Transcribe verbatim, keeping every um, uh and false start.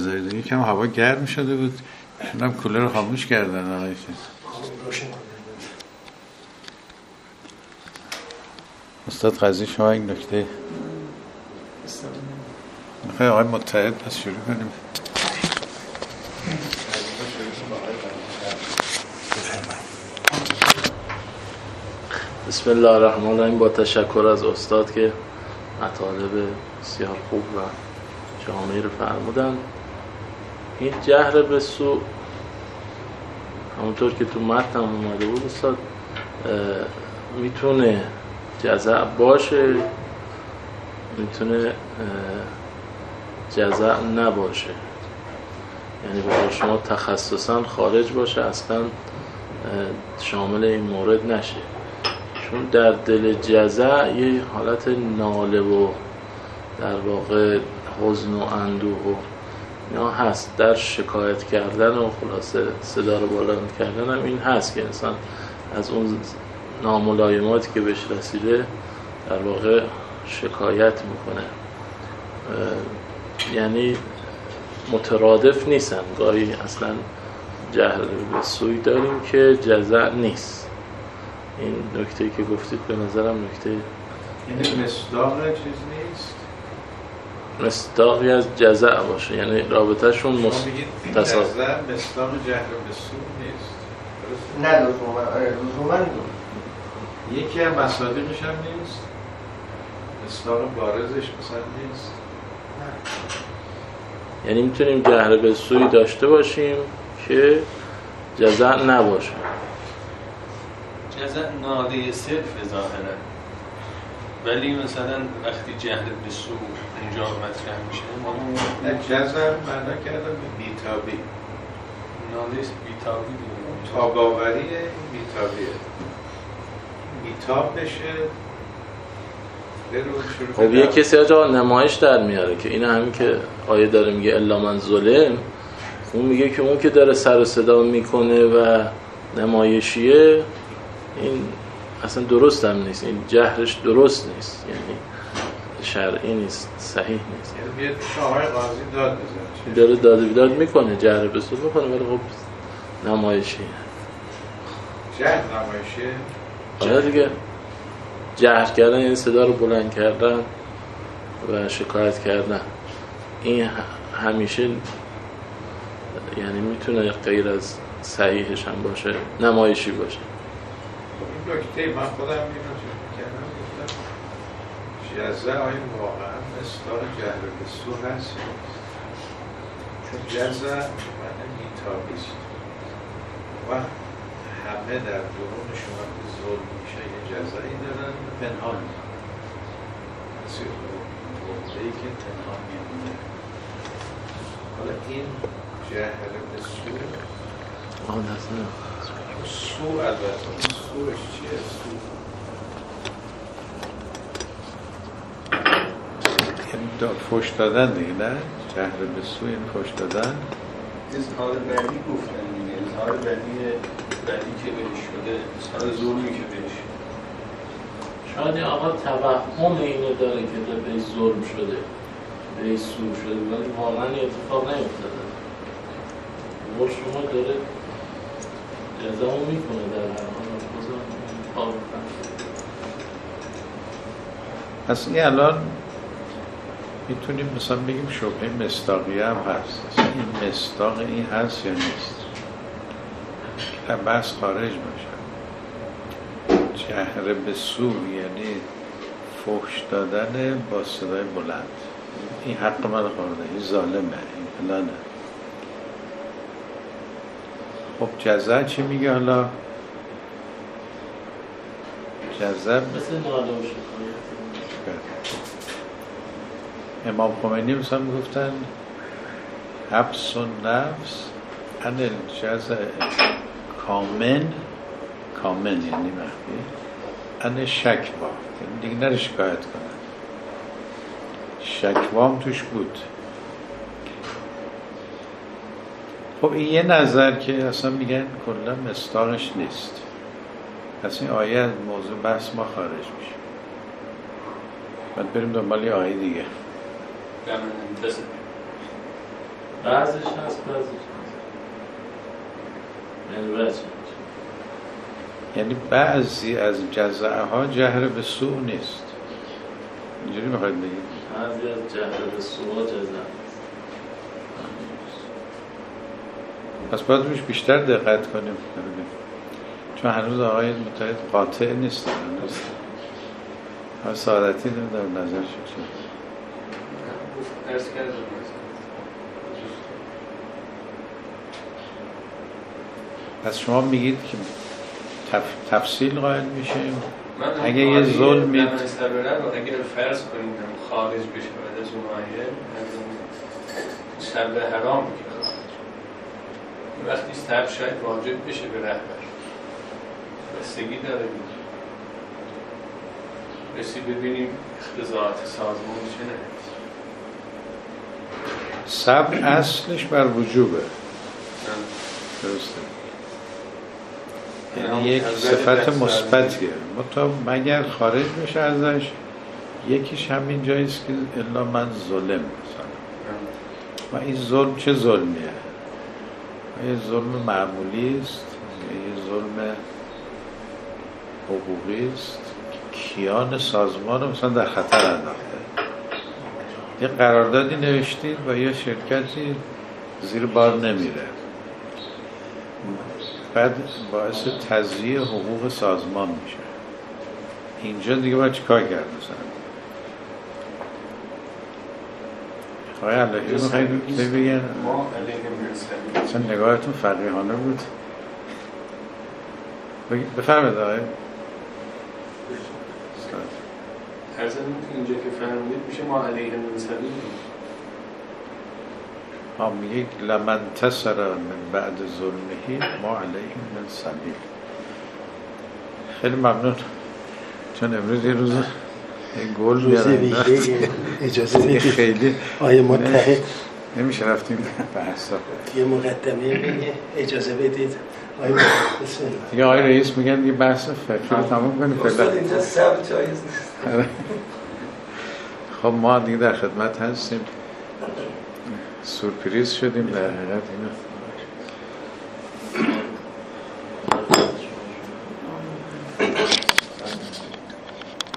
بذارید. یکم هوا گرم شده بود، شونم کولر رو خاموش کردن آقای استاد قضیه. شما این نکته میخوای آقای متحد پس شروع کنیم. بسم الله الرحمن الرحیم. با تشکر از استاد که مطالب بسیار خوب و جامعی رو فرمودن. این جهر به سو همونطور که تو متن اومده بود استاد میتونه جزع باشه، میتونه جزع نباشه، یعنی برای شما تخصصا خارج باشه، اصلا شامل این مورد نشه. چون در دل جزع یه حالت ناله و در واقع حزن و اندوه و اینا هست. در شکایت کردن و خلاصه صدا رو بلند کردن هم این هست که انسان از اون ناملایماتی که بهش رسیده در واقع شکایت میکنه. یعنی مترادف نیستن. گاهی اصلا جهر به سوی داریم که جزع نیست. این نکته که گفتید به نظرم نکته یعنی مصداق چیز نیست، مصداقی از جزع باشه، یعنی رابطه شون مصداق جزع مصداق جهر به سوی نیست. نه لزوما لزوما یکی از مصادیقش هم نیست، مصداق بارزش مثلا نیست. یعنی میتونیم جهر به سوی داشته باشیم که جزع نباشه. جزع ناله صرف ظاهرا، ولی مثلا وقتی جهر به سو اونجا مطرح میشه ما جزع معنا کردم بیتابی، ناله بیتابی دیگه، تاباوری بیتابیه، بیتاب بشه. خب یه کسی آجا نمایش در میاره که این همین که آیه داره میگه الا من ظلم، اون میگه که اون که داره سر و صدا میکنه و نمایشیه این اصلا درست هم نیست، این جهرش درست نیست، یعنی شرعی نیست، صحیح نیست. یعنی بیاد شاهر قاضی داد بزنه، داره داد بیداد میکنه، جهر به سو میکنه، ولی خب نمایشیه. جهر نمایشیه؟ آره دیگه، جهر کردن یعنی صدا رو بلند کردن و شکایت کردن. این همیشه یعنی میتونه غیر از صحیحش هم باشه، نمایشی باشه. این نکته من خودم اینو چون کردم گفتم جزع آیا واقعا مصداق جهر به سو هست؟ چون جزع معنی بیتابیست و همه در درون شما که ظلم میشه یه جزایی دارن پنهان بسیار بردهی که پنهان میمونه. حالا این جهر به سو آه نزده سو البته سوش چیه؟ سو یعنی فوش دادن دیگه، نه؟ جهر به سو یعنی فوش دادن. اظهار بدی گفتن دیگه، اظهار بدی بدی که بهش شده، اظهار ظلمی که بهش شده. شاید این آقا توهم اینو داره که بهش ظلم شده، بهش سو شده، ولی واقعا اتفاق نیفتاده. و شما داره جزامو میکنه در هر حال بازم کار بکنه. پس این الان میتونیم مثلا بگیم شبهه مصداقیه هم هست. این مصداق این هست یا نیست؟ که بحث خارج باشه. جهر به سو یعنی فحش دادن با صدای بلند. این حق من خورده، این ظالمه، این فلانه. خب جزع چی میگه حالا؟ جزع مثل ناله و شکایت. امام خمینی مثلا میگفتن حبس و نفس ان الجزع کامن، کامن یعنی مخفی، ان شکوا، دیگه نره شکایت کنن، شکوام توش بود. خب این یه نظر که اصلا میگن کلا مصداقش نیست. پس این آیه از موضوع بحث ما خارج میشه. بعد بریم دنبال آیه دیگه. بعضش هست بعضش هست یعنی بچه یعنی بعضی از جزعه ها جهر به سوء نیست، اینجوری میخواید بگید؟ بعضی از جهر به سوء جزعه پس باید روش بیشتر دقت کنیم چون هنوز آقای متحد قاطع نیست. هنوز ها سعادتی نمیدارم نظر شد چون ارز کردم پس شما میگید که تف... تفصیل قائل میشیم من اگه یه ظلمی در مستبره رو اگر فرض کنیم خارج بشه بعد از اون آیه از اون شب حرام که خارج وقتی سب شاید واجب بشه به رهبر بستگی داره میگه بسی ببینیم اختزاعات سازمان چه نه سب اصلش بر وجوبه درسته یعنی یک صفت مثبتیه مطمئن مگر خارج بشه ازش یکیش همین جاییست که الا من ظلم مثلا و این ظلم چه ظلمیه؟ یه ظلم معمولی است یه ظلم حقوقی است کیان سازمان رو مثلا در خطر انداخته یه قراردادی نوشتید و یه شرکتی زیر بار نمیره بعد باعث تضییع حقوق سازمان میشه اینجا دیگه باید چی کار کرد مثلا خواهی علاقی میخواید بگن مثلا نگاهتون فقیهانه بود بفرمید آقای ارزم اینجا که فرمودید میشه ما علیه من سبیل ها میگه لمن تصر من بعد ظلمهی ما علیه من سبیل خیلی ممنون چون امروز یه روز گل میارن اجازه بدید خیلی آیه متحد نمیشه رفتیم بحثا یه مقدمه بگه اجازه بدید آیه متحد بسم الله دیگه آقای رئیس میگن یه بحث فکر رو تمام کنیم استاد اینجا سب جایز نیست خب ما دیگه در خدمت هستیم سورپریز شدیم در حقیقت اینو